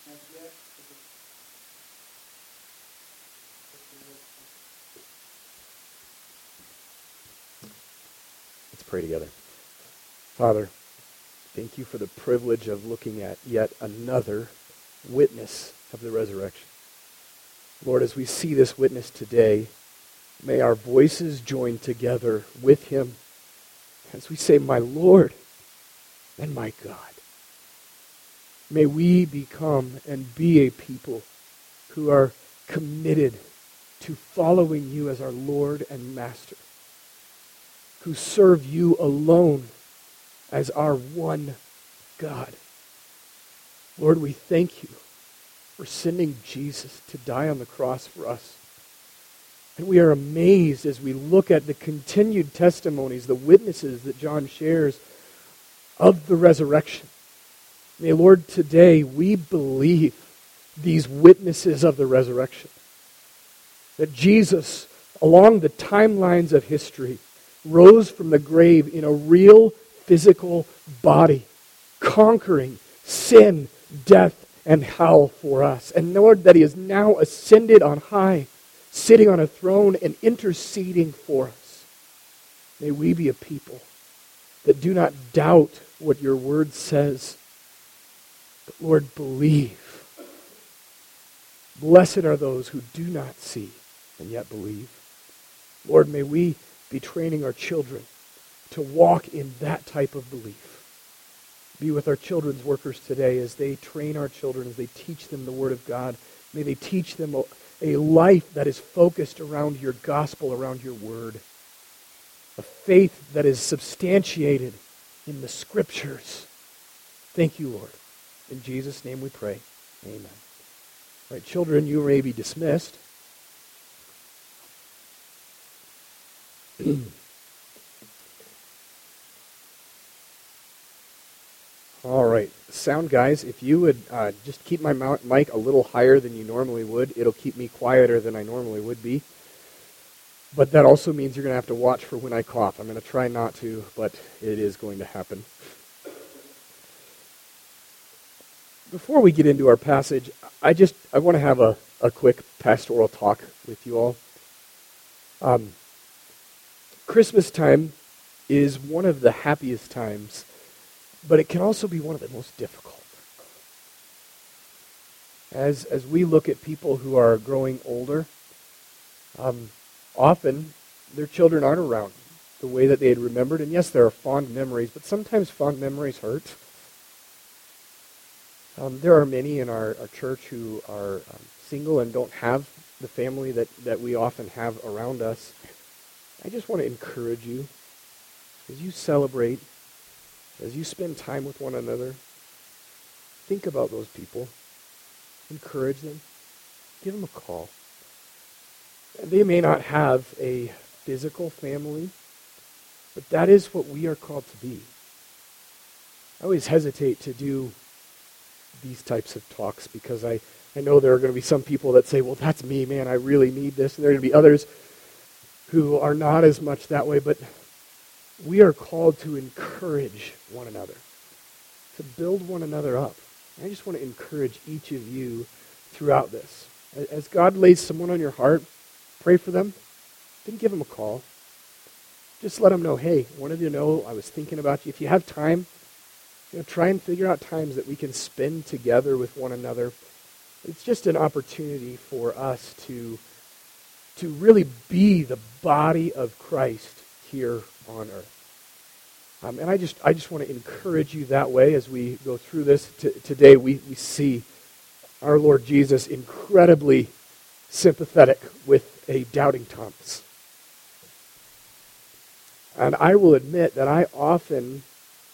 Let's pray together. Father, thank you for the privilege of looking at yet another witness of the resurrection. Lord, as we see this witness today, may our voices join together with him as we say, my Lord and my God. May we become and be a people who are committed to following you as our Lord and Master, who serve you alone as our one God. Lord, we thank you for sending Jesus to die on the cross for us. And we are amazed as we look at the continued testimonies, the witnesses that John shares of the resurrection. May, Lord, today we believe these witnesses of the resurrection. That Jesus, along the timelines of history, rose from the grave in a real physical body, conquering sin, death, and hell for us. And Lord, that he is now ascended on high, sitting on a throne and interceding for us. May we be a people that do not doubt what your word says, but Lord, believe. Blessed are those who do not see and yet believe. Lord, may we be training our children to walk in that type of belief. Be with our children's workers today as they train our children, as they teach them the Word of God. May they teach them a life that is focused around your gospel, around your Word. A faith that is substantiated in the Scriptures. Thank you, Lord. In Jesus' name we pray. Amen. All right, children, you may be dismissed. All right, sound guys, if you would just keep my mic a little higher than you normally would, it'll keep me quieter than I normally would be. But that also means you're going to have to watch for when I cough. I'm going to try not to, but it is going to happen. Before we get into our passage, I want to have a quick pastoral talk with you all. Christmas time is one of the happiest times, but it can also be one of the most difficult. As we look at people who are growing older, often their children aren't around the way that they had remembered. And yes, there are fond memories, but sometimes fond memories hurt. There are many in our church who are single and don't have the family that we often have around us. I just want to encourage you, as you celebrate, as you spend time with one another, think about those people. Encourage them. Give them a call. They may not have a physical family, but that is what we are called to be. I always hesitate to do these types of talks because I know there are going to be some people that say, well, that's me, man, I really need this. And there are going to be others who are not as much that way, but we are called to encourage one another, to build one another up. I just want to encourage each of you throughout this. As God lays someone on your heart, pray for them. Then give them a call. Just let them know, hey, wanted you to know I was thinking about you. If you have time, try and figure out times that we can spend together with one another. It's just an opportunity for us to really be the body of Christ here on earth. And I just want to encourage you that way as we go through this. Today we see our Lord Jesus incredibly sympathetic with a doubting Thomas. And I will admit that I often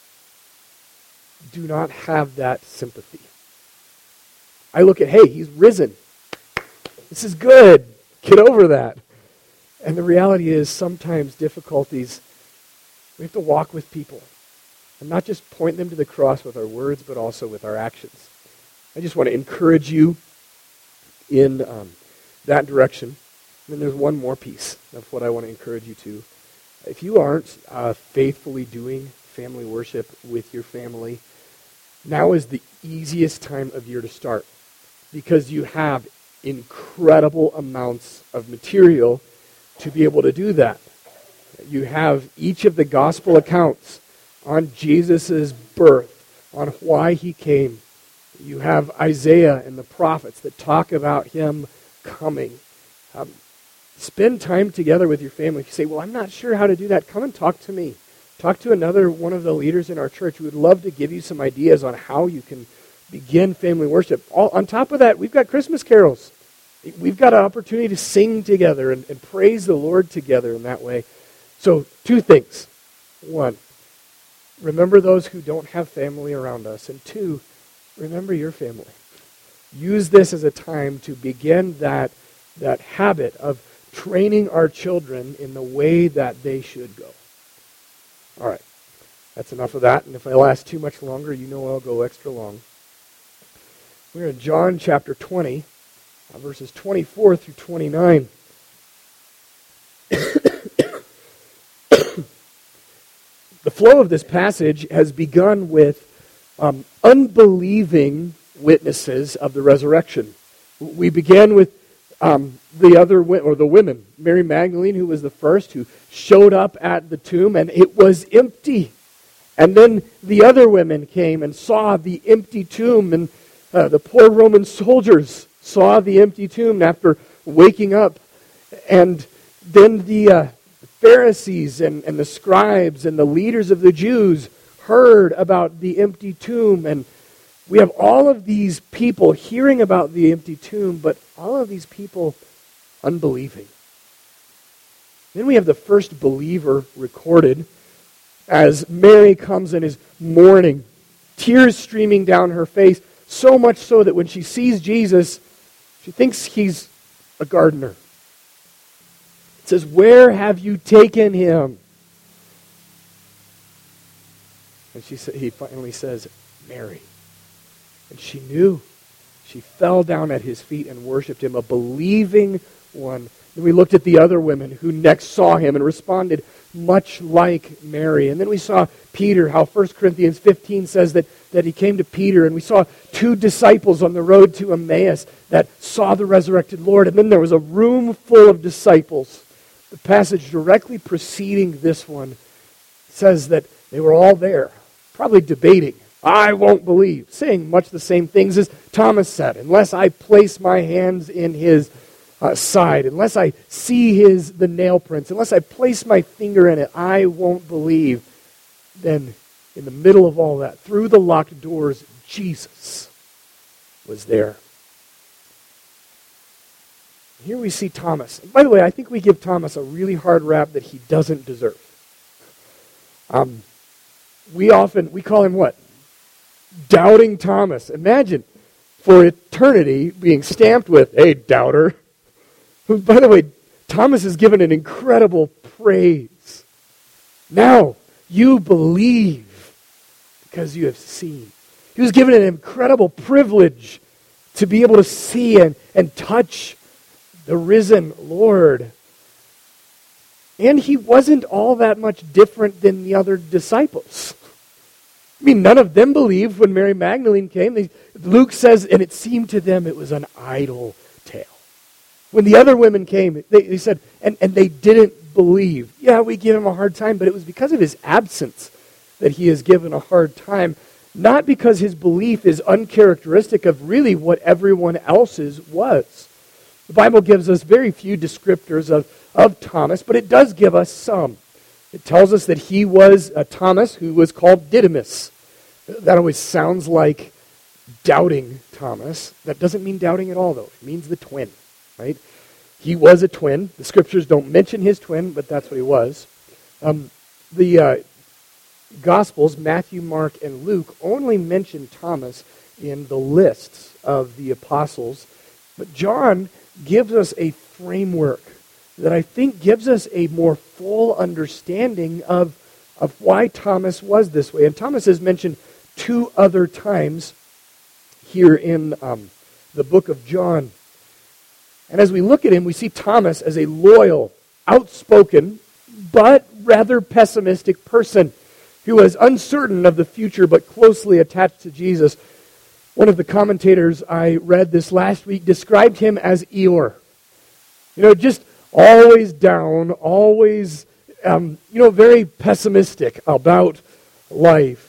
do not have that sympathy. I look at, hey, he's risen. This is good. Get over that. And the reality is sometimes difficulties, we have to walk with people and not just point them to the cross with our words, but also with our actions. I just want to encourage you in that direction. And then there's one more piece of what I want to encourage you to. If you aren't faithfully doing family worship with your family, now is the easiest time of year to start. because you have incredible amounts of material to be able to do that. You have each of the gospel accounts on Jesus' birth, on why he came. You have Isaiah and the prophets that talk about him coming. Spend time together with your family. If you say, well, I'm not sure how to do that, come and talk to me. Talk to another one of the leaders in our church. We would love to give you some ideas on how you can begin family worship. On top of that, we've got Christmas carols. We've got an opportunity to sing together and praise the Lord together in that way. So, 2 things. 1, remember those who don't have family around us. And 2, remember your family. Use this as a time to begin that habit of training our children in the way that they should go. All right. That's enough of that. And if I last too much longer, you know I'll go extra long. We're in John chapter 20, verses 24 through 29. The flow of this passage has begun with unbelieving witnesses of the resurrection. We began with the women, Mary Magdalene, who was the first, who showed up at the tomb, and it was empty. And then the other women came and saw the empty tomb, and the poor Roman soldiers saw the empty tomb after waking up. And then the Pharisees and the scribes and the leaders of the Jews heard about the empty tomb, and we have all of these people hearing about the empty tomb, but all of these people unbelieving. Then we have the first believer recorded as Mary comes and is mourning, tears streaming down her face, so much so that when she sees Jesus, she thinks he's a gardener. It says, "Where have you taken him?" And he finally says, "Mary." And she knew. She fell down at his feet and worshipped him, a believing one. Then we looked at the other women who next saw him and responded much like Mary. And then we saw Peter, how 1 Corinthians 15 says that he came to Peter. And we saw 2 disciples on the road to Emmaus that saw the resurrected Lord. And then there was a room full of disciples. The passage directly preceding this one says that they were all there, probably debating. I won't believe, saying much the same things as Thomas said. Unless I place my hands in his side, unless I see the nail prints, unless I place my finger in it, I won't believe. Then, in the middle of all that, through the locked doors, Jesus was there. Here we see Thomas. By the way, I think we give Thomas a really hard rap that he doesn't deserve. We call him what? Doubting Thomas. Imagine for eternity being stamped with, "Hey, doubter." By the way, Thomas is given an incredible praise. Now you believe because you have seen. He was given an incredible privilege to be able to see and touch the risen Lord. And he wasn't all that much different than the other disciples. I mean, none of them believed when Mary Magdalene came. Luke says, and it seemed to them it was an idle tale. When the other women came, they said, and they didn't believe. Yeah, we give him a hard time, but it was because of his absence that he is given a hard time. Not because his belief is uncharacteristic of really what everyone else's was. The Bible gives us very few descriptors of Thomas, but it does give us some. It tells us that he was a Thomas who was called Didymus. That always sounds like doubting Thomas. That doesn't mean doubting at all, though. It means the twin, right? He was a twin. The scriptures don't mention his twin, but that's what he was. The Gospels, Matthew, Mark, and Luke, only mention Thomas in the lists of the apostles. But John gives us a framework that I think gives us a more full understanding of why Thomas was this way. And Thomas is mentioned 2 other times here in the book of John. And as we look at him, we see Thomas as a loyal, outspoken, but rather pessimistic person who was uncertain of the future but closely attached to Jesus. One of the commentators I read this last week described him as Eeyore. Just always down, always, very pessimistic about life.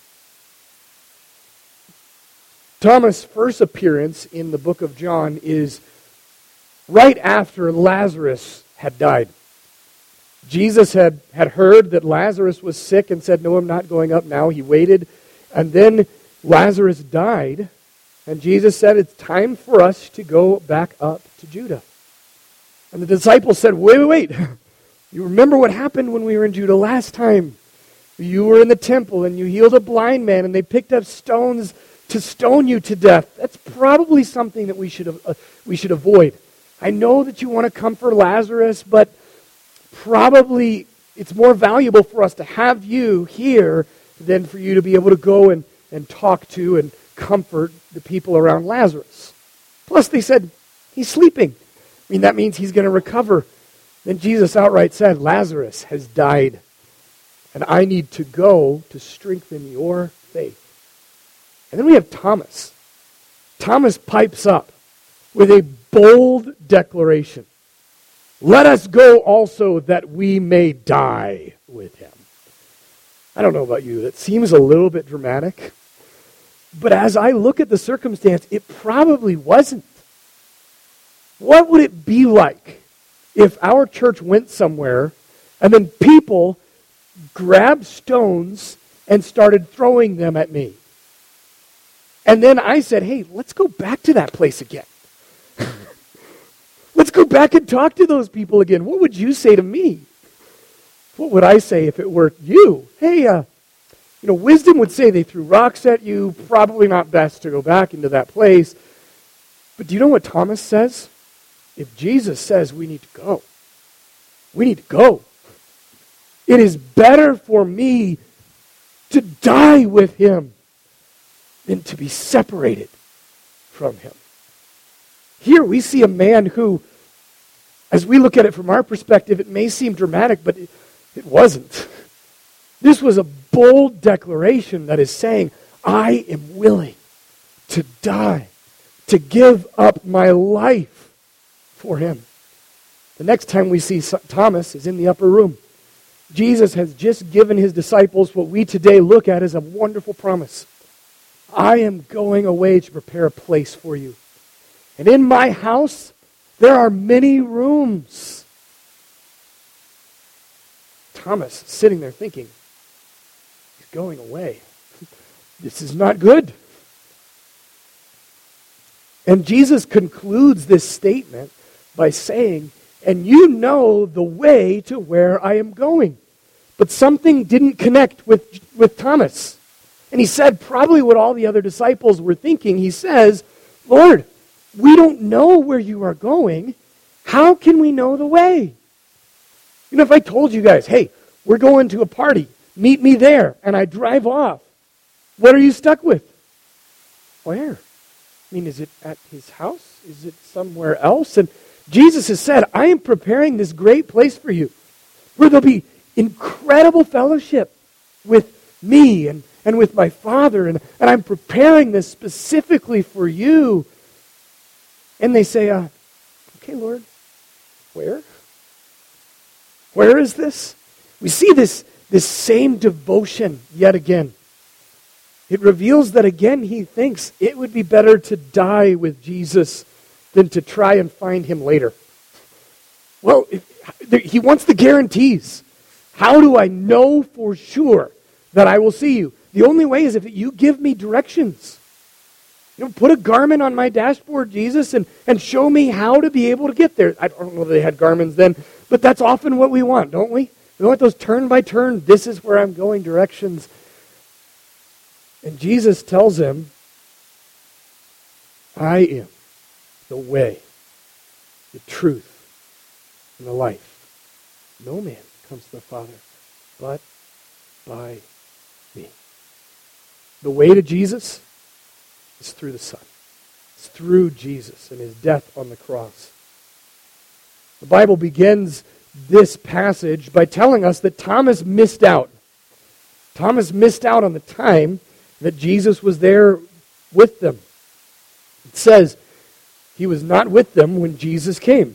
Thomas' first appearance in the book of John is right after Lazarus had died. Jesus had heard that Lazarus was sick and said, "No, I'm not going up now." He waited, and then Lazarus died, and Jesus said, "It's time for us to go back up to Judah." And the disciples said, wait. You remember what happened when we were in Judah last time? You were in the temple, and you healed a blind man, and they picked up stones to stone you to death. That's probably something that we should avoid. I know that you want to comfort Lazarus, but probably it's more valuable for us to have you here than for you to be able to go and talk to and comfort the people around Lazarus. Plus, they said, he's sleeping. That means he's going to recover. Then Jesus outright said, Lazarus has died, and I need to go to strengthen your faith. And then we have Thomas. Thomas pipes up with a bold declaration. Let us go also that we may die with him. I don't know about you, that seems a little bit dramatic. But as I look at the circumstance, it probably wasn't. What would it be like if our church went somewhere and then people grabbed stones and started throwing them at me? And then I said, hey, let's go back to that place again. Let's go back and talk to those people again. What would you say to me? What would I say if it were you? Hey, wisdom would say they threw rocks at you. Probably not best to go back into that place. But do you know what Thomas says? If Jesus says we need to go, we need to go. It is better for me to die with him than to be separated from him. Here we see a man who, as we look at it from our perspective, it may seem dramatic, but it wasn't. This was a bold declaration that is saying, I am willing to die, to give up my life for him. The next time we see Thomas is in the upper room. Jesus has just given his disciples what we today look at as a wonderful promise. I am going away to prepare a place for you. And in my house, there are many rooms. Thomas is sitting there thinking, he's going away. This is not good. And Jesus concludes this statement by saying, and you know the way to where I am going. But something didn't connect with Thomas. And he said probably what all the other disciples were thinking. He says, Lord, we don't know where you are going. How can we know the way? If I told you guys, hey, we're going to a party, meet me there, and I drive off, what are you stuck with? Where? Is it at his house? Is it somewhere else? And Jesus has said, I am preparing this great place for you, where there'll be incredible fellowship with me and with my Father, and I'm preparing this specifically for you. And they say, okay, Lord, where? Where is this? We see this same devotion yet again. It reveals that again he thinks it would be better to die with Jesus than to try and find him later. Well, he wants the guarantees. How do I know for sure that I will see you? The only way is if you give me directions. Put a Garmin on my dashboard, Jesus, and show me how to be able to get there. I don't know if they had Garmins then, but that's often what we want, don't we? We want those turn-by-turn, this is where I'm going directions. And Jesus tells him, I am the way, the truth, and the life. No man comes to the Father but by me. The way to Jesus is through the Son. It's through Jesus and his death on the cross. The Bible begins this passage by telling us that Thomas missed out. Thomas missed out on the time that Jesus was there with them. It says he was not with them when Jesus came.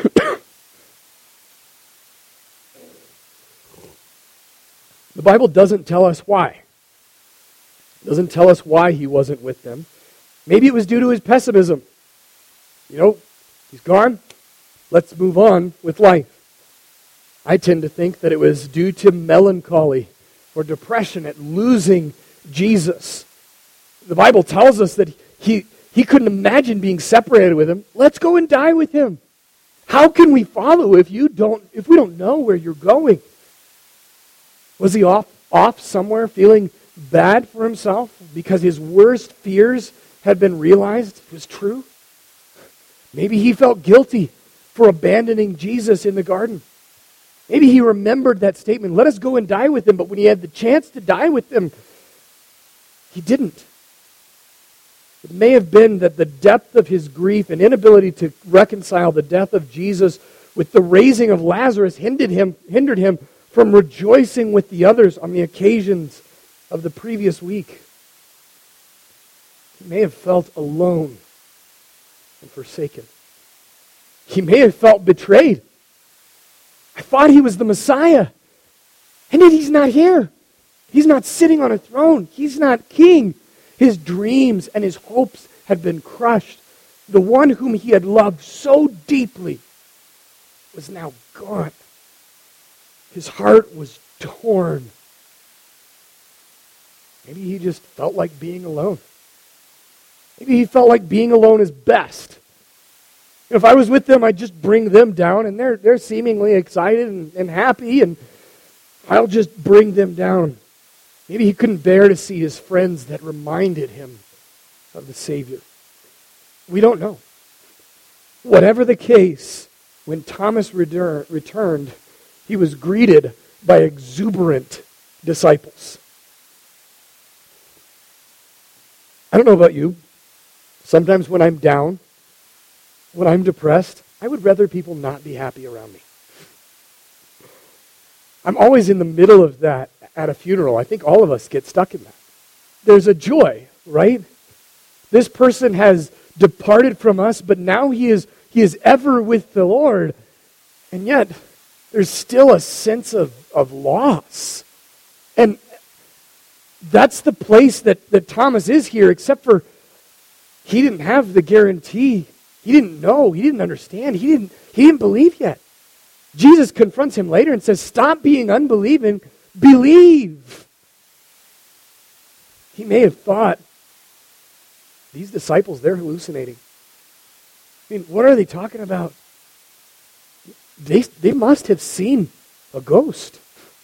The Bible doesn't tell us why. It doesn't tell us why he wasn't with them. Maybe it was due to his pessimism. He's gone. Let's move on with life. I tend to think that it was due to melancholy or depression at losing Jesus. The Bible tells us that he couldn't imagine being separated with him. Let's go and die with him. How can we follow if we don't know where you're going? Was he off somewhere feeling bad for himself because his worst fears had been realized was true? Maybe he felt guilty for abandoning Jesus in the garden. Maybe he remembered that statement, let us go and die with him, but when he had the chance to die with him, he didn't. It may have been that the depth of his grief and inability to reconcile the death of Jesus with the raising of Lazarus hindered him from rejoicing with the others on the occasions of the previous week. He may have felt alone and forsaken. He may have felt betrayed. I thought he was the Messiah. And yet he's not here. He's not sitting on a throne. He's not king. His dreams and his hopes had been crushed. The one whom he had loved so deeply was now gone. His heart was torn. Maybe he just felt like being alone. Maybe he felt like being alone is best. If I was with them, I'd just bring them down, and they're seemingly excited and happy, and I'll just bring them down. Maybe he couldn't bear to see his friends that reminded him of the Savior. We don't know. Whatever the case, when Thomas returned, he was greeted by exuberant disciples. I don't know about you. Sometimes when I'm down, when I'm depressed, I would rather people not be happy around me. I'm always in the middle of that at a funeral. I think all of us get stuck in that. There's a joy, right? This person has departed from us, but now he is ever with the Lord. And yet, there's still a sense of loss. And that's the place that Thomas is here, except for he didn't have the guarantee. He didn't know. He didn't understand. He didn't believe yet. Jesus confronts him later and says, stop being unbelieving, believe. He may have thought, these disciples, they're hallucinating. I mean, what are they talking about? They must have seen a ghost.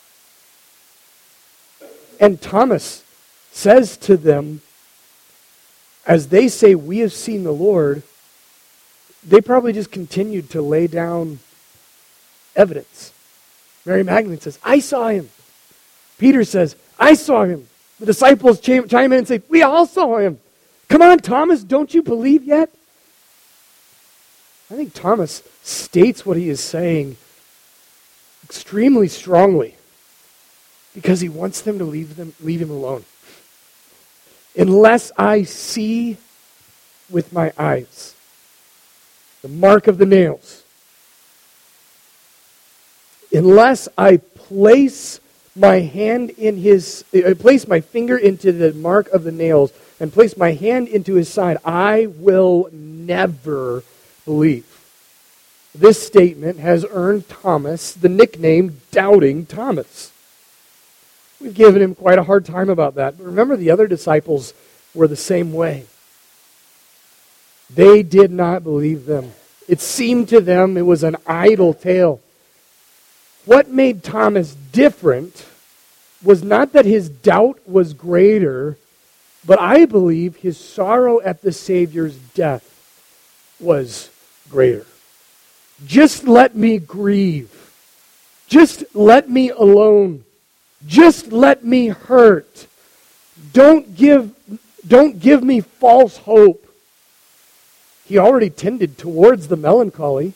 And Thomas says to them, as they say, we have seen the Lord, they probably just continued to lay down evidence. Mary Magdalene says, I saw him. Peter says, I saw him. The disciples chime in and say, we all saw him. Come on, Thomas, don't you believe yet? I think Thomas states what he is saying extremely strongly because he wants them to leave him alone. Unless I see with my eyes the mark of the nails, unless I place my place my finger into the mark of the nails and place my hand into his side, I will never believe. This statement has earned Thomas the nickname Doubting Thomas. We've given him quite a hard time about that. But remember, the other disciples were the same way. They did not believe them. It seemed to them it was an idle tale. What made Thomas different was not that his doubt was greater, but I believe his sorrow at the Savior's death was greater. Just let me grieve. Just let me alone. Just let me hurt. Don't give me false hope. He already tended towards the melancholy.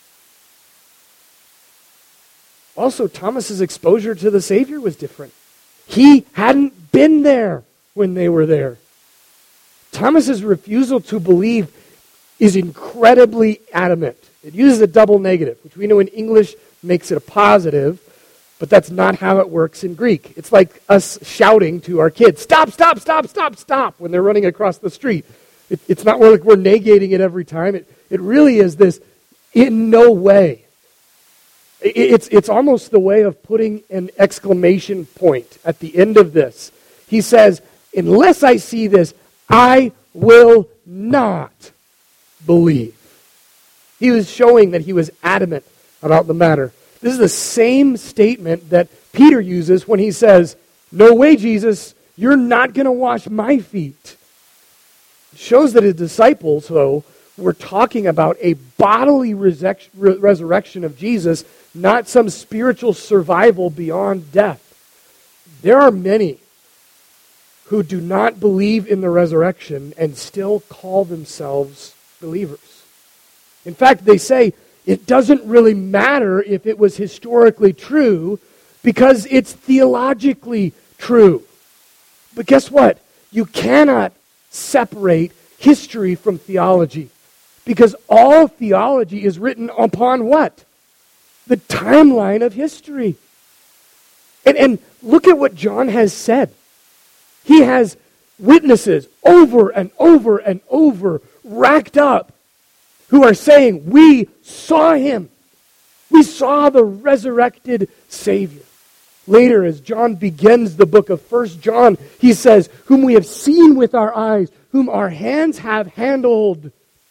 Also, Thomas's exposure to the Savior was different. He hadn't been there when they were there. Thomas's refusal to believe is incredibly adamant. It uses a double negative, which we know in English makes it a positive, but that's not how it works in Greek. It's like us shouting to our kids, stop, stop, stop, stop, stop, when they're running across the street. It's not like we're negating it every time. It really is this, in no way. It's almost the way of putting an exclamation point at the end of this. He says, unless I see this, I will not believe. He was showing that he was adamant about the matter. This is the same statement that Peter uses when he says, no way, Jesus, you're not going to wash my feet. It shows that his disciples, though, were talking about a bodily resurrection of Jesus, not some spiritual survival beyond death. There are many who do not believe in the resurrection and still call themselves believers. In fact, they say it doesn't really matter if it was historically true because it's theologically true. But guess what? You cannot separate history from theology because all theology is written upon what? The timeline of history. And look at what John has said. He has witnesses over and over and over racked up who are saying, we saw him. We saw the resurrected Savior. Later, as John begins the book of 1 John, he says, whom we have seen with our eyes, whom our hands have handled.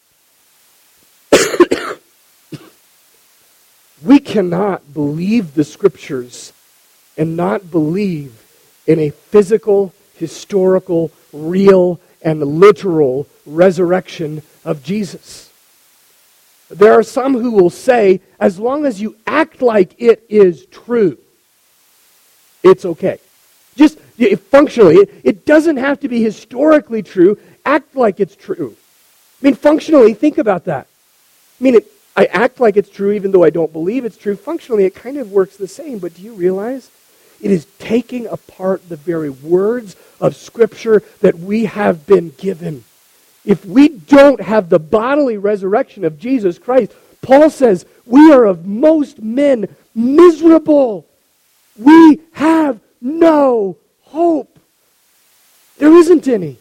We cannot believe the Scriptures and not believe in a physical, historical, real, and literal resurrection of Jesus. There are some who will say, as long as you act like it is true, it's okay. Just functionally, it doesn't have to be historically true. Act like it's true. I mean, functionally, think about that. I mean, I act like it's true even though I don't believe it's true. Functionally, it kind of works the same, but do you realize it is taking apart the very words of Scripture that we have been given? If we don't have the bodily resurrection of Jesus Christ, Paul says, we are of most men miserable. We have no hope. There isn't any.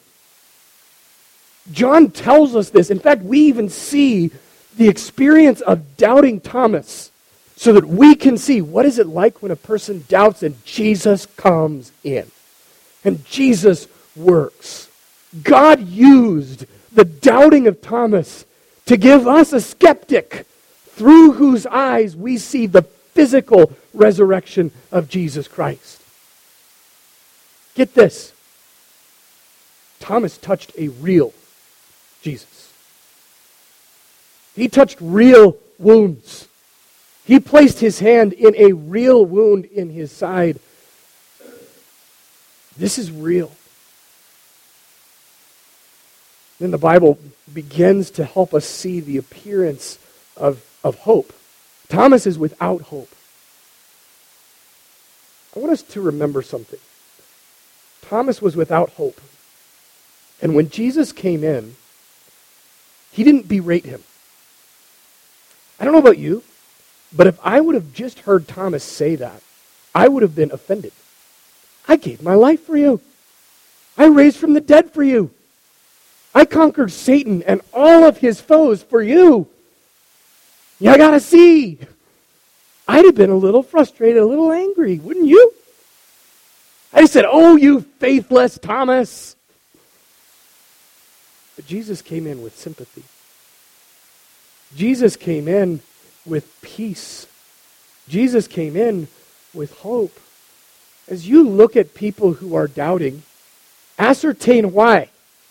John tells us this. In fact, we even see the experience of doubting Thomas so that we can see what is it like when a person doubts and Jesus comes in. And Jesus works. God used the doubting of Thomas to give us a skeptic through whose eyes we see the physical resurrection of Jesus Christ. Get this. Thomas touched a real Jesus. He touched real wounds. He placed his hand in a real wound in his side. This is real. Then the Bible begins to help us see the appearance of hope. Thomas is without hope. I want us to remember something. Thomas was without hope. And when Jesus came in, he didn't berate him. I don't know about you, but if I would have just heard Thomas say that, I would have been offended. I gave my life for you. I raised from the dead for you. I conquered Satan and all of his foes for you. You gotta see. I'd have been a little frustrated, a little angry, wouldn't you? I said, oh, you faithless Thomas. But Jesus came in with sympathy. Jesus came in with peace. Jesus came in with hope. As you look at people who are doubting, ascertain why.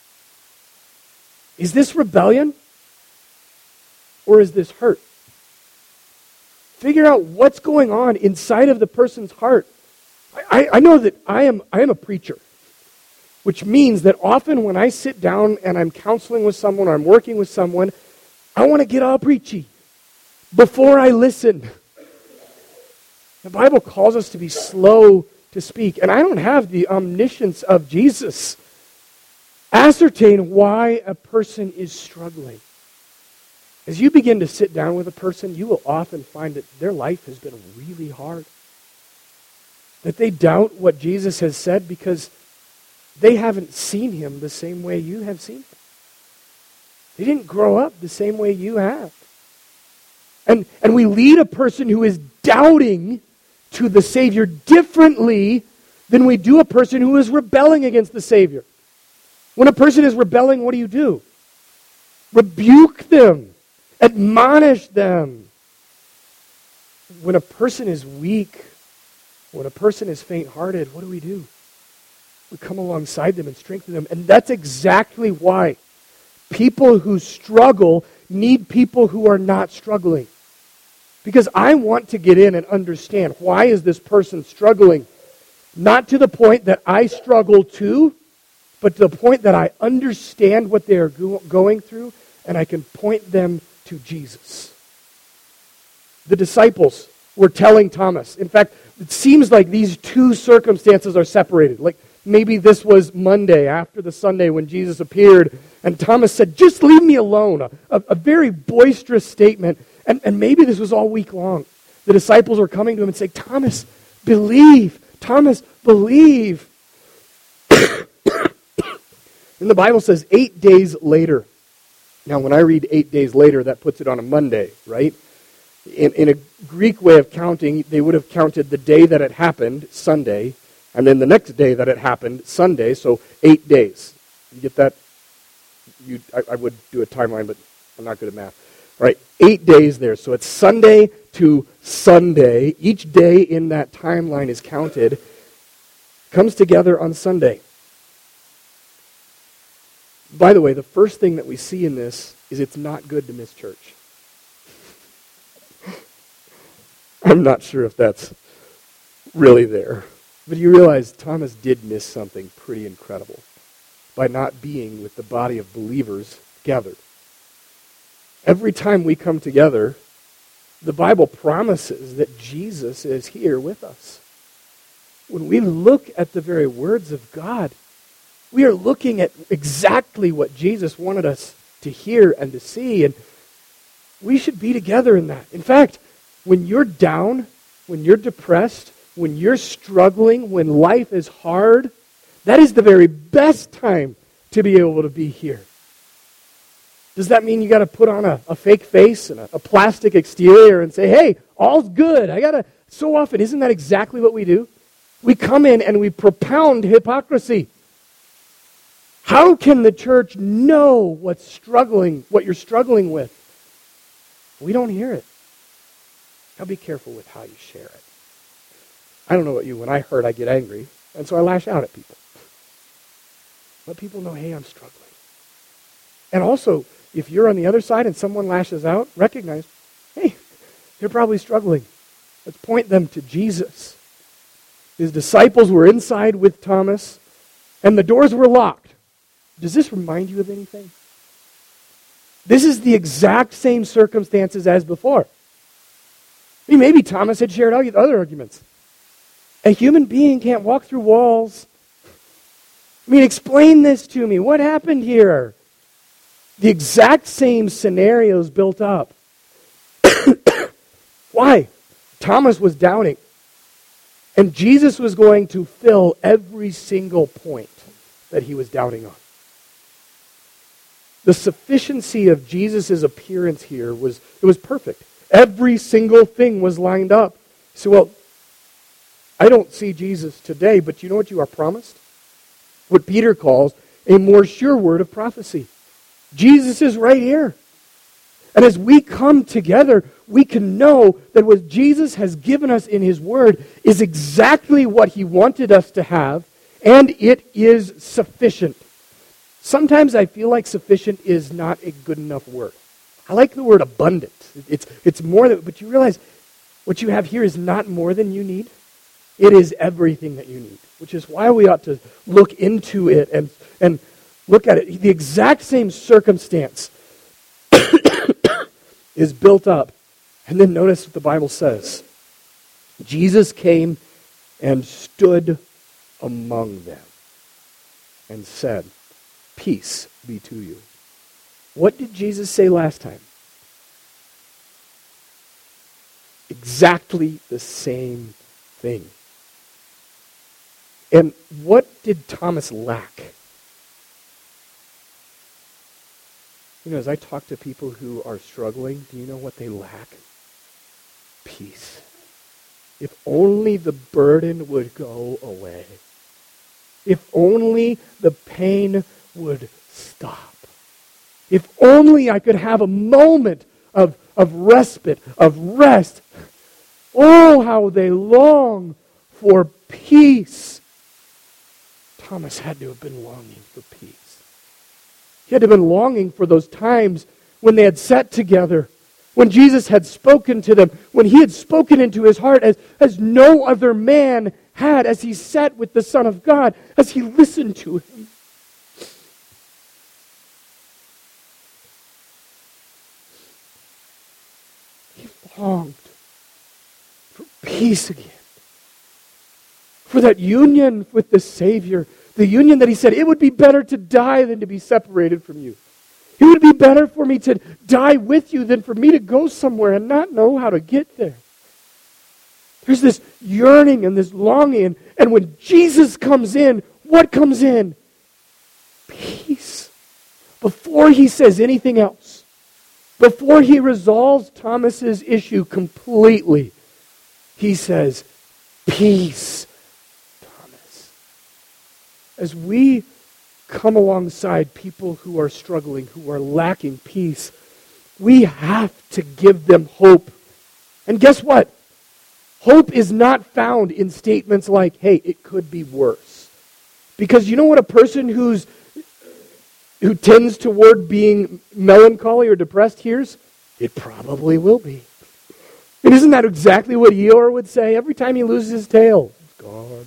Is this rebellion? Or is this hurt? Figure out what's going on inside of the person's heart. I know that I am a preacher, which means that often when I sit down and I'm counseling with someone or I'm working with someone, I want to get all preachy before I listen. The Bible calls us to be slow to speak, and I don't have the omniscience of Jesus. Ascertain why a person is struggling. As you begin to sit down with a person, you will often find that their life has been really hard. That they doubt what Jesus has said because they haven't seen him the same way you have seen him. They didn't grow up the same way you have. And we lead a person who is doubting to the Savior differently than we do a person who is rebelling against the Savior. When a person is rebelling, what do? Rebuke them. Admonish them. When a person is weak, when a person is faint-hearted, what do? We come alongside them and strengthen them. And that's exactly why people who struggle need people who are not struggling. Because I want to get in and understand, why is this person struggling? Not to the point that I struggle too, but to the point that I understand what they are going through, and I can point them to Jesus. The disciples were telling Thomas. In fact, it seems like these two circumstances are separated. Like maybe this was Monday after the Sunday when Jesus appeared, and Thomas said, "Just leave me alone." A very boisterous statement. And maybe this was all week long. The disciples were coming to him and saying, "Thomas, believe. Thomas, believe." And the Bible says 8 days later. Now, when I read 8 days later, that puts it on a Monday, right? In a Greek way of counting, they would have counted the day that it happened, Sunday, and then the next day that it happened, Sunday, so 8 days. You get that? I would do a timeline, but I'm not good at math. All right, 8 days there. So it's Sunday to Sunday. Each day in that timeline is counted. Comes together on Sunday. By the way, the first thing that we see in this is it's not good to miss church. I'm not sure if that's really there. But you realize Thomas did miss something pretty incredible by not being with the body of believers gathered. Every time we come together, the Bible promises that Jesus is here with us. When we look at the very words of God, we are looking at exactly what Jesus wanted us to hear and to see, and we should be together in that. In fact, when you're down, when you're depressed, when you're struggling, when life is hard, that is the very best time to be able to be here. Does that mean you got to put on a fake face and a plastic exterior and say, "Hey, all's good"? So often, isn't that exactly what we do? We come in and we propound hypocrisy. How can the church know what you're struggling with? We don't hear it. Now be careful with how you share it. I don't know about you, when I hurt, I get angry, and so I lash out at people. Let people know, hey, I'm struggling. And also, if you're on the other side and someone lashes out, recognize, hey, they're probably struggling. Let's point them to Jesus. His disciples were inside with Thomas, and the doors were locked. Does this remind you of anything? This is the exact same circumstances as before. I mean, maybe Thomas had shared other arguments. A human being can't walk through walls. I mean, explain this to me. What happened here? The exact same scenarios built up. Why? Thomas was doubting. And Jesus was going to fill every single point that he was doubting on. The sufficiency of Jesus' appearance here was perfect. Every single thing was lined up. So, well, I don't see Jesus today, but you know what you are promised? What Peter calls a more sure word of prophecy. Jesus is right here. And as we come together, we can know that what Jesus has given us in His Word is exactly what He wanted us to have, and it is sufficient. Sometimes I feel like sufficient is not a good enough word. I like the word abundant. It's more than, but you realize what you have here is not more than you need. It is everything that you need, which is why we ought to look into it and look at it. The exact same circumstance is built up. And then notice what the Bible says. Jesus came and stood among them and said, peace be to you. What did Jesus say last time? Exactly the same thing. And what did Thomas lack? As I talk to people who are struggling, do you know what they lack? Peace. If only the burden would go away. If only the pain would stop. If only I could have a moment of respite, of rest. Oh, how they long for peace. Thomas had to have been longing for peace. He had to have been longing for those times when they had sat together, when Jesus had spoken to them, when he had spoken into his heart as no other man had, as he sat with the Son of God, as he listened to him. He longed for peace again, for that union with the Savior, the union that he said, it would be better to die than to be separated from you. It would be better for me to die with you than for me to go somewhere and not know how to get there. There's this yearning and this longing. And when Jesus comes in, what comes in? Peace. Before he says anything else, before he resolves Thomas's issue completely, he says, peace, Thomas. As we come alongside people who are struggling, who are lacking peace, we have to give them hope. And guess what? Hope is not found in statements like, hey, it could be worse. Because you know what a person who tends toward being melancholy or depressed hears? It probably will be. And isn't that exactly what Eeyore would say every time he loses his tail? It's gone.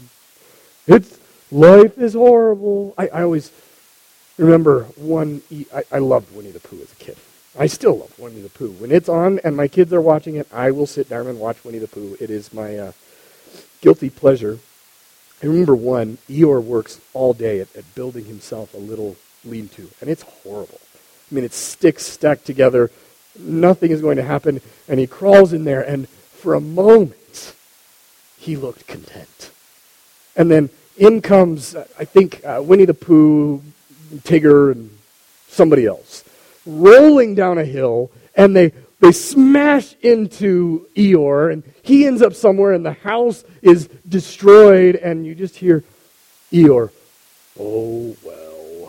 Life is horrible. I always remember I loved Winnie the Pooh as a kid. I still love Winnie the Pooh. When it's on and my kids are watching it, I will sit down and watch Winnie the Pooh. It is my guilty pleasure. I remember Eeyore works all day at building himself a little lean-to, and it's horrible. I mean, it's sticks stacked together. Nothing is going to happen, and he crawls in there, and for a moment, he looked content. And then in comes, I think, Winnie the Pooh, Tigger, and somebody else, rolling down a hill, and they smash into Eeyore, and he ends up somewhere, and the house is destroyed, and you just hear Eeyore, oh, well.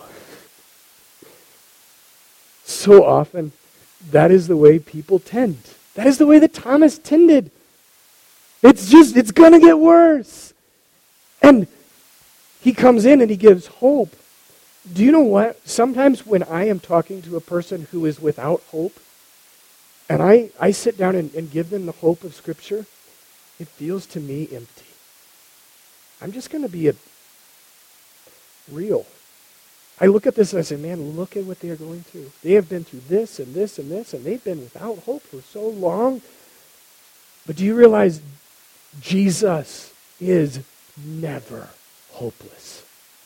So often, that is the way people tend. That is the way that Thomas tended. It's going to get worse. And he comes in and he gives hope. Do you know what? Sometimes when I am talking to a person who is without hope, and I sit down and give them the hope of Scripture, it feels to me empty. I'm just going to be real. I look at this and I say, man, look at what they are going through. They have been through this and this and this, and they've been without hope for so long. But do you realize Jesus is never hopeless?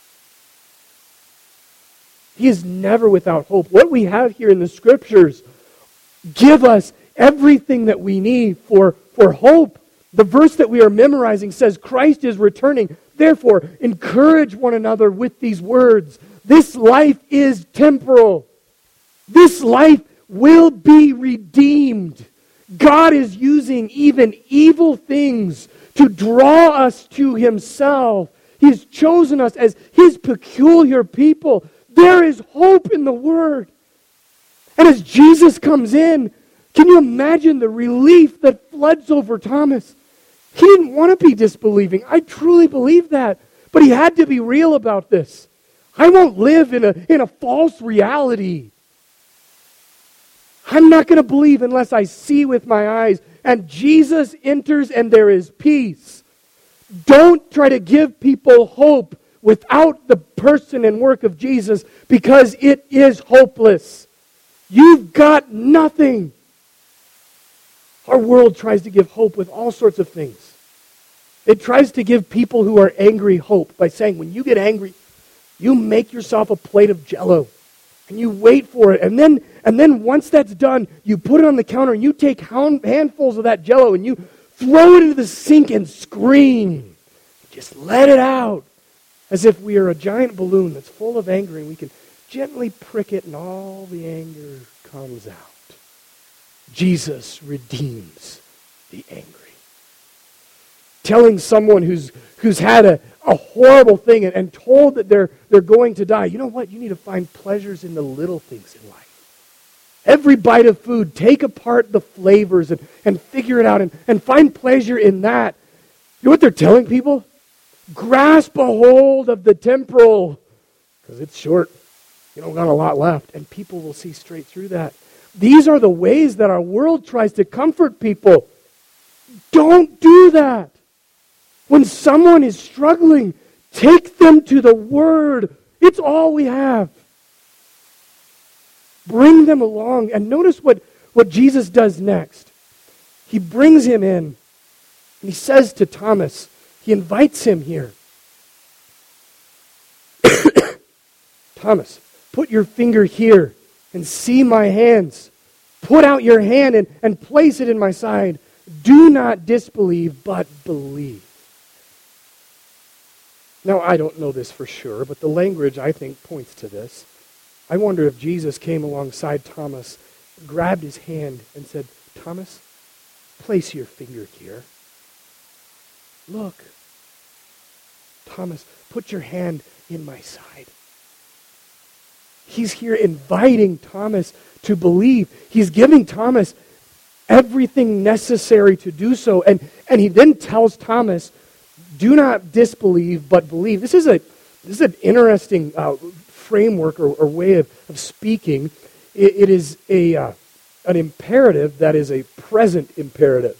He is never without hope. What we have here in the Scriptures give us everything that we need for hope. The verse that we are memorizing says, Christ is returning. Therefore, encourage one another with these words. This life is temporal. This life will be redeemed. God is using even evil things to draw us to Himself. He has chosen us as His peculiar people. There is hope in the Word. And as Jesus comes in, can you imagine the relief that floods over Thomas? He didn't want to be disbelieving. I truly believe that. But he had to be real about this. I won't live in a false reality. I'm not going to believe unless I see with my eyes. And Jesus enters and there is peace. Don't try to give people hope without the person and work of Jesus, because it is hopeless. You've got nothing. Our world tries to give hope with all sorts of things. It tries to give people who are angry hope by saying, when you get angry, You make yourself a plate of Jell-O, and you wait for it. And then once that's done, you put it on the counter, and you take handfuls of that Jell-O, and you throw it into the sink and scream. Just let it out. As if we are a giant balloon that's full of anger, and we can gently prick it, and all the anger comes out. Jesus redeems the angry. Telling someone who's had a horrible thing and told that they're going to die, you know what? You need to find pleasures in the little things in life. Every bite of food, take apart the flavors and figure it out and find pleasure in that. You know what they're telling people? Grasp a hold of the temporal, because it's short. You don't got a lot left, and people will see straight through that. These are the ways that our world tries to comfort people. Don't do that. When someone is struggling, take them to the Word. It's all we have. Bring them along. And notice what Jesus does next. He brings him in, and he says to Thomas, he invites him here. Thomas, put your finger here and see my hands. Put out your hand and place it in my side. Do not disbelieve, but believe. Now, I don't know this for sure, but the language, I think, points to this. I wonder if Jesus came alongside Thomas, grabbed his hand, and said, Thomas, place your finger here. Look. Thomas, put your hand in my side. He's here inviting Thomas to believe. He's giving Thomas everything necessary to do so. And he then tells Thomas, do not disbelieve, but believe. This is an interesting framework or way of speaking. It is an imperative that is a present imperative.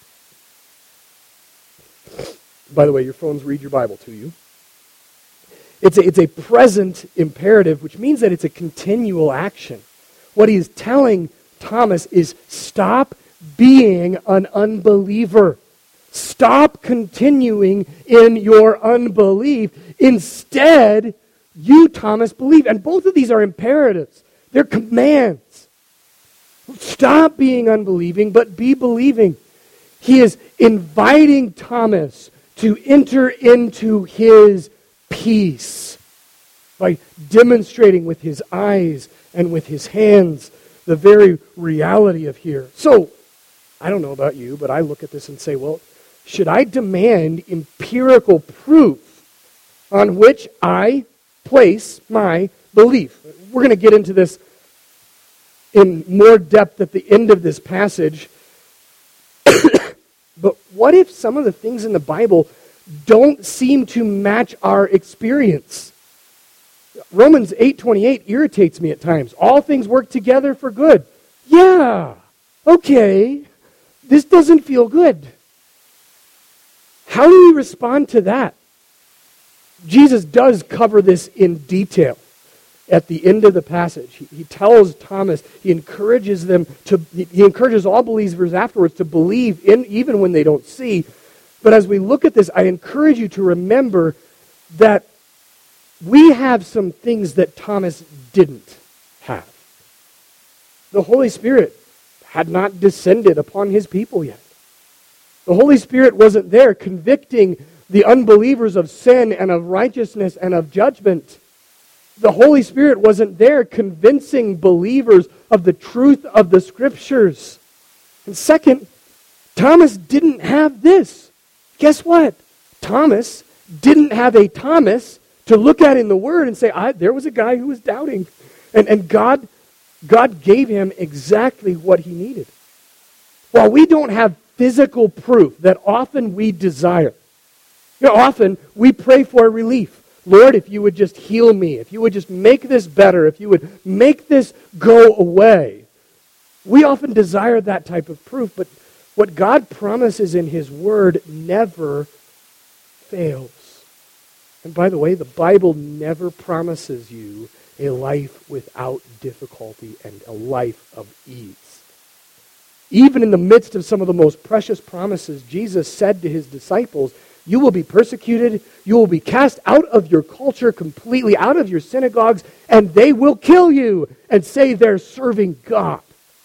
By the way, your phones read your Bible to you. It's a present imperative, which means that it's a continual action. What he's telling Thomas is stop being an unbeliever. Stop continuing in your unbelief. Instead, you, Thomas, believe. And both of these are imperatives. They're commands. Stop being unbelieving, but be believing. He is inviting Thomas to enter into his peace by demonstrating with his eyes and with his hands the very reality of here. So, I don't know about you, but I look at this and say, well, should I demand empirical proof on which I place my belief? We're going to get into this in more depth at the end of this passage. But what if some of the things in the Bible don't seem to match our experience? Romans 8:28 irritates me at times. All things work together for good. Yeah, okay. This doesn't feel good. How do we respond to that? Jesus does cover this in detail at the end of the passage. He tells Thomas, he encourages all believers afterwards to believe in even when they don't see. But as we look at this, I encourage you to remember that we have some things that Thomas didn't have. The Holy Spirit had not descended upon his people yet. The Holy Spirit wasn't there convicting the unbelievers of sin and of righteousness and of judgment. The Holy Spirit wasn't there convincing believers of the truth of the Scriptures. And second, Thomas didn't have this. Guess what? Thomas didn't have a Thomas to look at in the Word and say, there was a guy who was doubting. And God gave him exactly what he needed. While we don't have physical proof that often we desire, often we pray for relief. Lord, if you would just heal me, if you would just make this better, if you would make this go away. We often desire that type of proof, but what God promises in His Word never fails. And by the way, the Bible never promises you a life without difficulty and a life of ease. Even in the midst of some of the most precious promises, Jesus said to His disciples You will be persecuted. You will be cast out of your culture completely, out of your synagogues, and they will kill you and say they're serving God.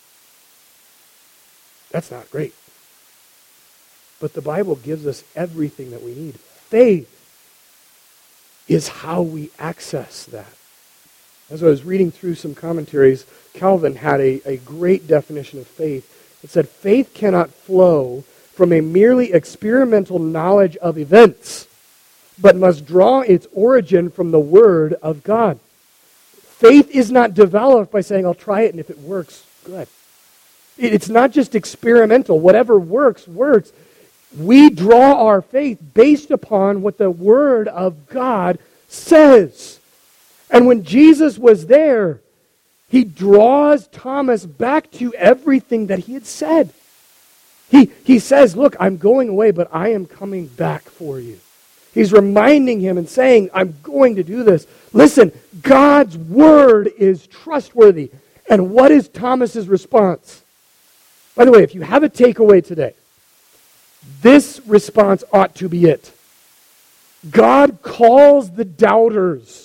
That's not great. But the Bible gives us everything that we need. Faith is how we access that. As I was reading through some commentaries, Calvin had a great definition of faith. It said, faith cannot flow from a merely experimental knowledge of events, but must draw its origin from the Word of God. Faith is not developed by saying, I'll try it, and if it works, good. It's not just experimental. Whatever works, works. We draw our faith based upon what the Word of God says. And when Jesus was there, he draws Thomas back to everything that he had said. He says, look, I'm going away, but I am coming back for you. He's reminding him and saying, I'm going to do this. Listen, God's Word is trustworthy. And what is Thomas's response? By the way, if you have a takeaway today, this response ought to be it. God calls the doubters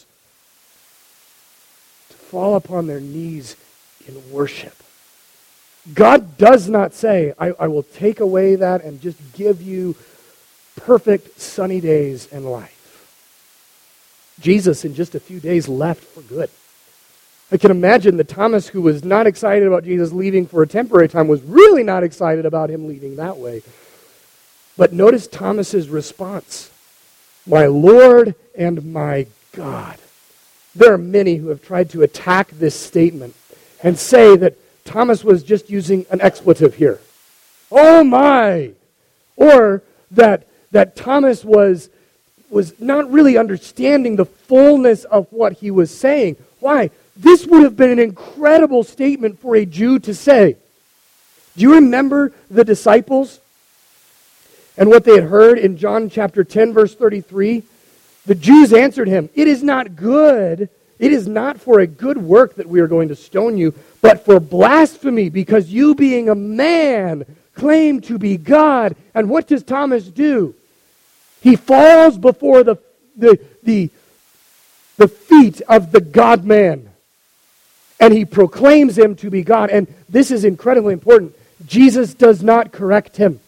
to fall upon their knees in worship. God does not say, I will take away that and just give you perfect sunny days in life. Jesus, in just a few days, left for good. I can imagine that Thomas, who was not excited about Jesus leaving for a temporary time, was really not excited about him leaving that way. But notice Thomas's response. My Lord and my God. There are many who have tried to attack this statement and say that Thomas was just using an expletive here. Oh my! Or that Thomas was not really understanding the fullness of what he was saying. Why? This would have been an incredible statement for a Jew to say. Do you remember the disciples and what they had heard in John chapter 10, verse 33? The Jews answered him, it is not for a good work that we are going to stone you, but for blasphemy, because you being a man claim to be God. And what does Thomas do? He falls before the feet of the God-man. And he proclaims him to be God. And this is incredibly important. Jesus does not correct him.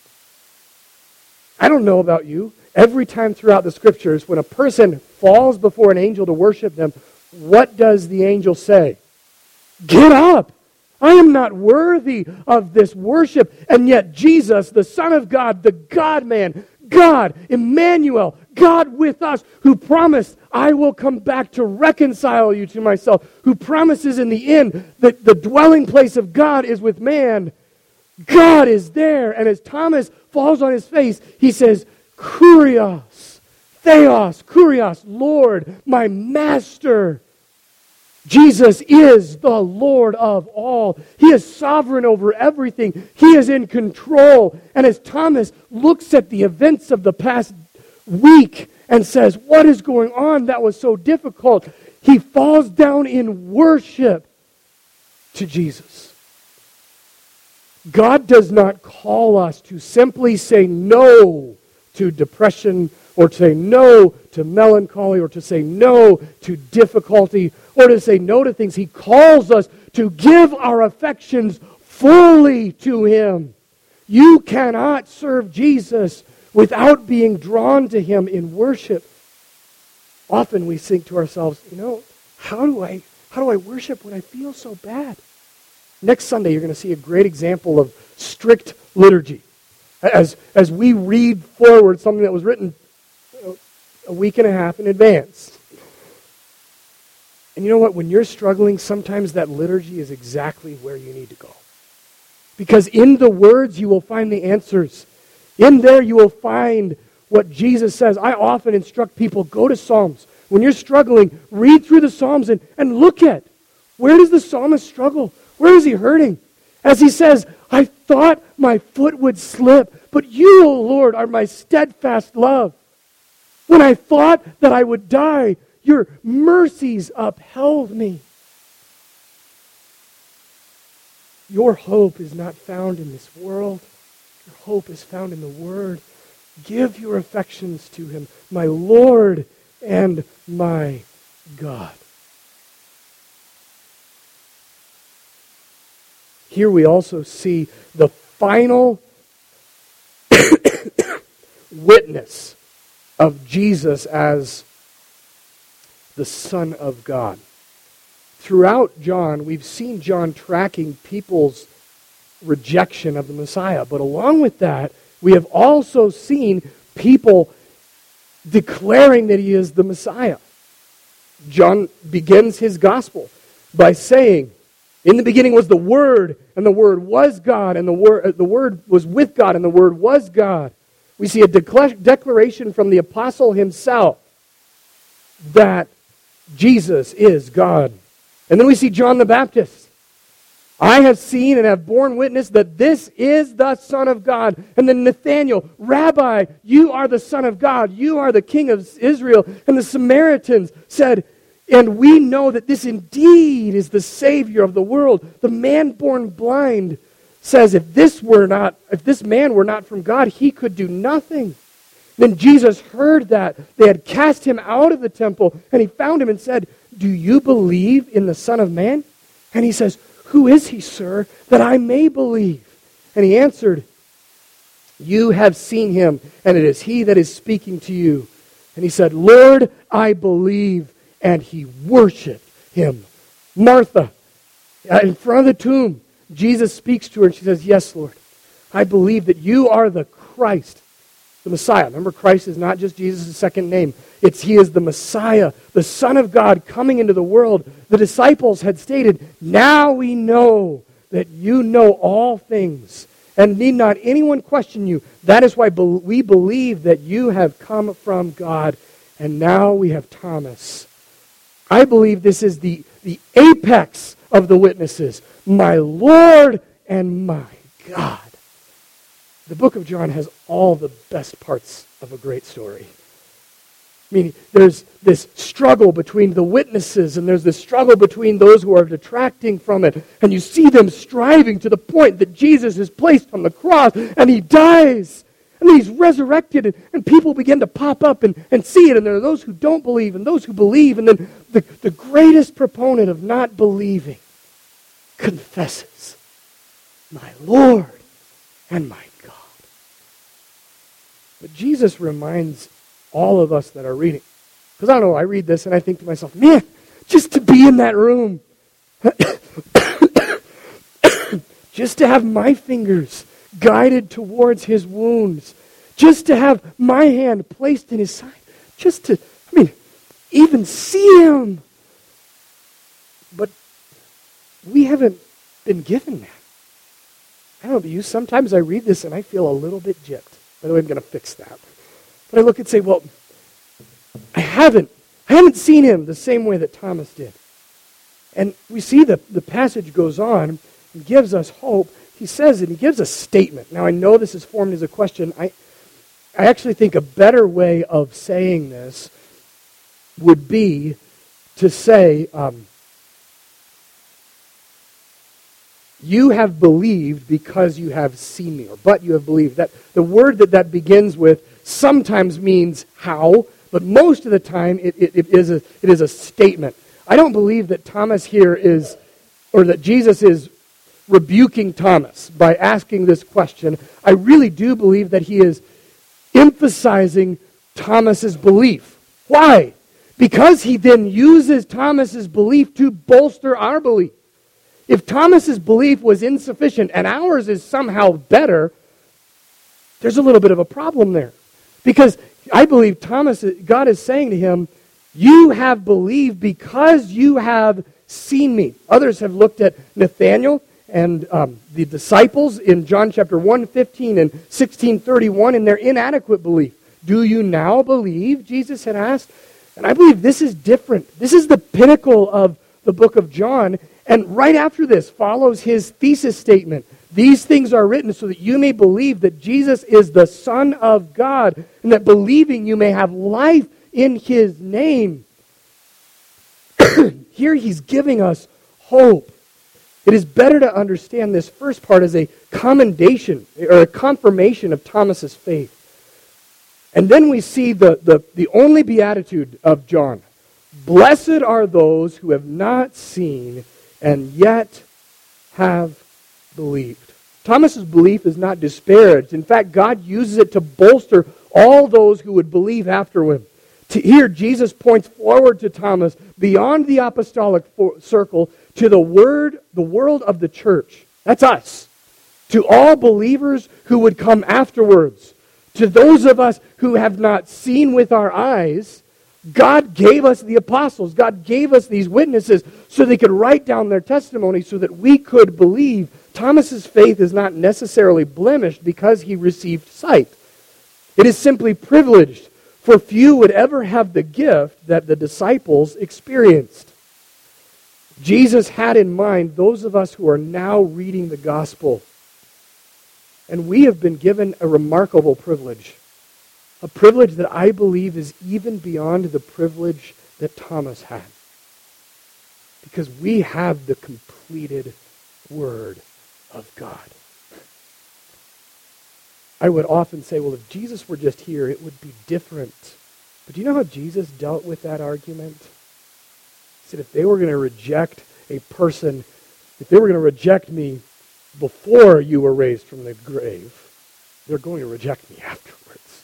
I don't know about you. Every time throughout the Scriptures, when a person falls before an angel to worship them, what does the angel say? Get up! I am not worthy of this worship. And yet Jesus, the Son of God, the God-man, God, Emmanuel, God with us, who promised, I will come back to reconcile you to myself, who promises in the end that the dwelling place of God is with man. God is there. And as Thomas falls on his face, he says, Kurios, Theos, Kurios, Lord, my Master. Jesus is the Lord of all. He is sovereign over everything. He is in control. And as Thomas looks at the events of the past week and says, what is going on that was so difficult? He falls down in worship to Jesus. God does not call us to simply say no to depression, or to say no to melancholy, or to say no to difficulty, or to say no to things. He calls us to give our affections fully to Him. You cannot serve Jesus without being drawn to Him in worship. Often we think to ourselves, how do I worship when I feel so bad? Next Sunday, you're going to see a great example of strict liturgy. As we read forward something that was written a week and a half in advance. And you know what? When you're struggling, sometimes that liturgy is exactly where you need to go. Because in the words, you will find the answers. In there, you will find what Jesus says. I often instruct people, go to Psalms. When you're struggling, read through the Psalms and look at, where does the psalmist struggle? Where is he hurting? As he says, I thought my foot would slip, but you, O Lord, are my steadfast love. When I thought that I would die, your mercies upheld me. Your hope is not found in this world. Your hope is found in the Word. Give your affections to him, my Lord and my God. Here we also see the final witness of Jesus as the Son of God. Throughout John, we've seen John tracking people's rejection of the Messiah. But along with that, we have also seen people declaring that he is the Messiah. John begins his gospel by saying, in the beginning was the Word, and the Word was God, and the Word was with God, and the Word was God. We see a declaration from the apostle himself that Jesus is God. And then we see John the Baptist. I have seen and have borne witness that this is the Son of God. And then Nathanael, Rabbi, you are the Son of God. You are the King of Israel. And the Samaritans said, and we know that this indeed is the Savior of the world. The man born blind says, if this man were not from God, he could do nothing. Then Jesus heard that. They had cast him out of the temple, and he found him and said, do you believe in the Son of Man? And he says, who is he, sir, that I may believe? And he answered, you have seen him, and it is he that is speaking to you. And he said, Lord, I believe. And he worshiped him. Martha, in front of the tomb, Jesus speaks to her, and she says, yes, Lord, I believe that you are the Christ, the Messiah. Remember, Christ is not just Jesus' second name. He is the Messiah, the Son of God coming into the world. The disciples had stated, now we know that you know all things, and need not anyone question you. That is why we believe that you have come from God. And now we have Thomas. I believe this is the apex of the witnesses. My Lord and my God. The book of John has all the best parts of a great story. I mean, there's this struggle between the witnesses, and there's this struggle between those who are detracting from it. And you see them striving to the point that Jesus is placed on the cross, and he dies. And then he's resurrected, and people begin to pop up and see it. And there are those who don't believe, and those who believe. And then the greatest proponent of not believing confesses, my Lord and my God. But Jesus reminds all of us that are reading. Because I don't know, I read this and I think to myself, man, just to be in that room. Just to have my fingers guided towards his wounds. Just to have my hand placed in his side. Just to, even see him. But we haven't been given that. I don't know about you, sometimes I read this and I feel a little bit gypped. By the way, I'm going to fix that. But I look and say, well, I haven't seen him the same way that Thomas did. And we see the passage goes on and gives us hope. He says it, he gives a statement. Now, I know this is formed as a question. I actually think a better way of saying this would be to say, you have believed because you have seen me, or but you have believed. That the word that begins with sometimes means how, but most of the time it is a statement. I don't believe that Thomas here is, or that Jesus is rebuking Thomas by asking this question. I really do believe that he is emphasizing Thomas's belief. Why? Because he then uses Thomas's belief to bolster our belief. If Thomas's belief was insufficient and ours is somehow better, there's a little bit of a problem there. Because I believe God is saying to him, you have believed because you have seen me. Others have looked at Nathanael and the disciples in John chapter 1:15 and 16:31 in their inadequate belief. Do you now believe? Jesus had asked. And I believe this is different. This is the pinnacle of the book of John. And right after this follows his thesis statement. These things are written so that you may believe that Jesus is the Son of God, and that believing you may have life in his name. Here he's giving us hope. It is better to understand this first part as a commendation or a confirmation of Thomas's faith. And then we see the only beatitude of John. Blessed are those who have not seen and yet have believed. Thomas's belief is not disparaged. In fact, God uses it to bolster all those who would believe after him. Here, Jesus points forward to Thomas beyond the apostolic circle to the world of the church. That's us. To all believers who would come afterwards. To those of us who have not seen with our eyes, God gave us the apostles. God gave us these witnesses so they could write down their testimony so that we could believe. Thomas's faith is not necessarily blemished because he received sight. It is simply privileged, for few would ever have the gift that the disciples experienced. Jesus had in mind those of us who are now reading the gospel. And we have been given a remarkable privilege. A privilege that I believe is even beyond the privilege that Thomas had. Because we have the completed Word of God. I would often say, well, if Jesus were just here, it would be different. But do you know how Jesus dealt with that argument? He said, if they were going to reject a person, if they were going to reject me before you were raised from the grave, they're going to reject me afterwards.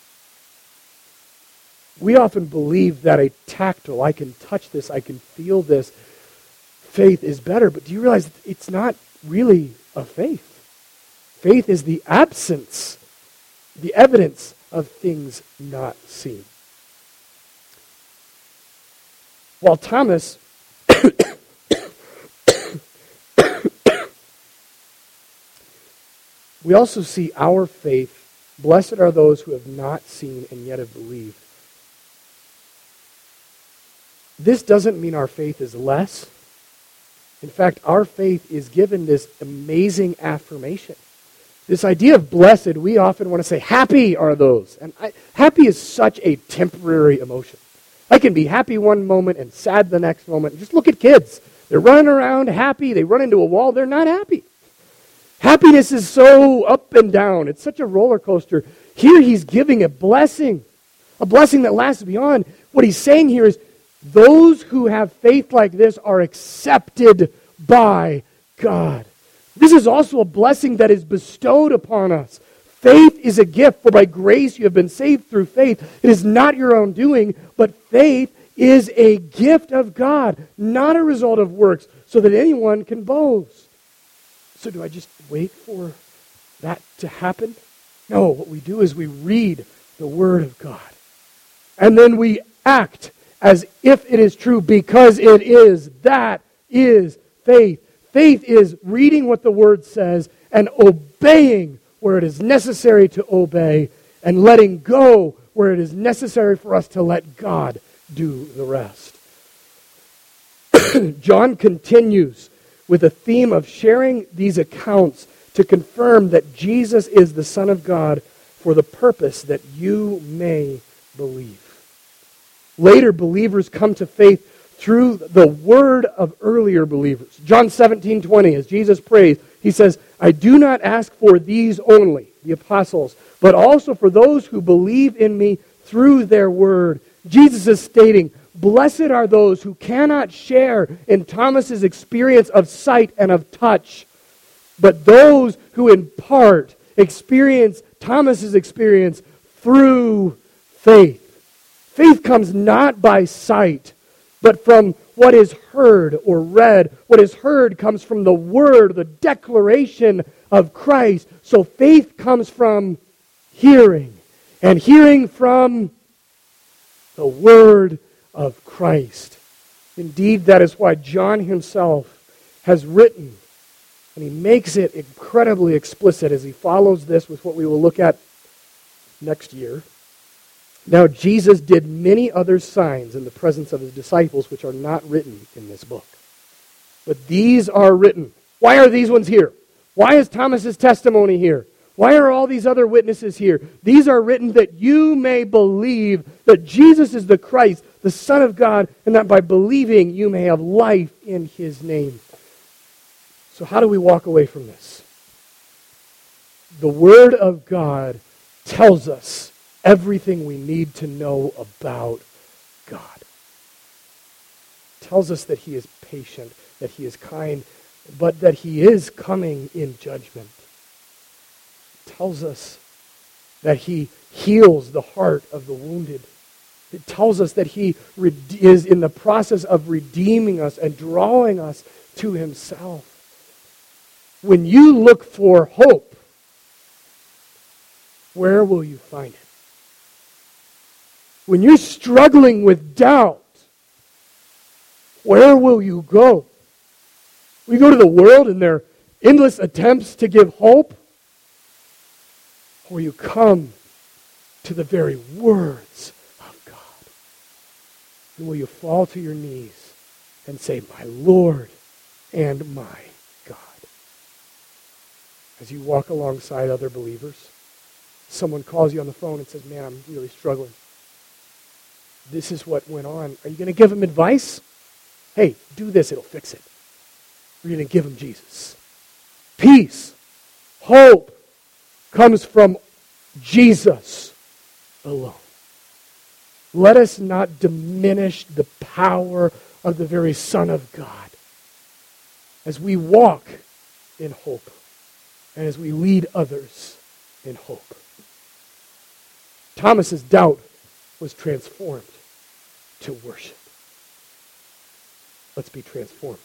We often believe that a tactile, I can touch this, I can feel this, faith is better. But do you realize it's not really a faith? Faith is the absence, the evidence of things not seen. While Thomas we also see our faith. Blessed are those who have not seen and yet have believed. This doesn't mean our faith is less. In fact, our faith is given this amazing affirmation. This idea of blessed, we often want to say, happy are those. And happy is such a temporary emotion. I can be happy one moment and sad the next moment. Just look at kids. They're running around happy. They run into a wall. They're not happy. Happiness is so up and down. It's such a roller coaster. Here he's giving a blessing that lasts beyond. What he's saying here is those who have faith like this are accepted by God. This is also a blessing that is bestowed upon us. Faith is a gift, for by grace you have been saved through faith. It is not your own doing, but faith is a gift of God, not a result of works, so that anyone can boast. So do I just wait for that to happen? No, what we do is we read the Word of God. And then we act as if it is true because it is. That is faith. Faith is reading what the Word says and obeying where it is necessary to obey and letting go where it is necessary for us to let God do the rest. John continues with a theme of sharing these accounts to confirm that Jesus is the Son of God for the purpose that you may believe. Later, believers come to faith through the word of earlier believers. John 17:20, as Jesus prays, he says, I do not ask for these only, the apostles, but also for those who believe in me through their word. Jesus is stating, blessed are those who cannot share in Thomas's experience of sight and of touch, but those who in part experience Thomas's experience through faith. Faith comes not by sight, but from what is heard or read. What is heard comes from the word, the declaration of Christ. So faith comes from hearing, and hearing from the word of Christ. Indeed, that is why John himself has written, and he makes it incredibly explicit as he follows this with what we will look at next year. Now, Jesus did many other signs in the presence of his disciples, which are not written in this book. But these are written. Why are these ones here? Why is Thomas's testimony here? Why are all these other witnesses here? These are written that you may believe that Jesus is the Christ, the Son of God, and that by believing you may have life in his name. So how do we walk away from this? The Word of God tells us everything we need to know about God. It tells us that he is patient, that he is kind, but that he is coming in judgment. It tells us that he heals the heart of the wounded. It tells us that he is in the process of redeeming us and drawing us to himself. When you look for hope, where will you find it? When you're struggling with doubt, where will you go? Will you go to the world and their endless attempts to give hope? Or you come to the very words of God? And will you fall to your knees and say, my Lord and my God? As you walk alongside other believers, someone calls you on the phone and says, man, I'm really struggling. This is what went on. Are you going to give them advice? Hey, do this, it'll fix it. Or are you going to give them Jesus? Peace, hope comes from Jesus alone. Let us not diminish the power of the very Son of God as we walk in hope and as we lead others in hope. Thomas's doubt was transformed to worship. Let's be transformed.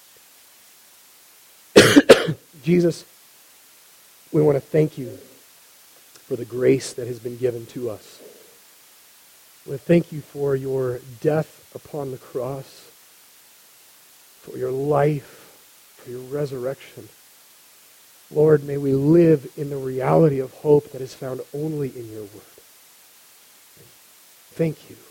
Jesus, we want to thank you for the grace that has been given to us. We want to thank you for your death upon the cross, for your life, for your resurrection. Lord, may we live in the reality of hope that is found only in your word. Thank you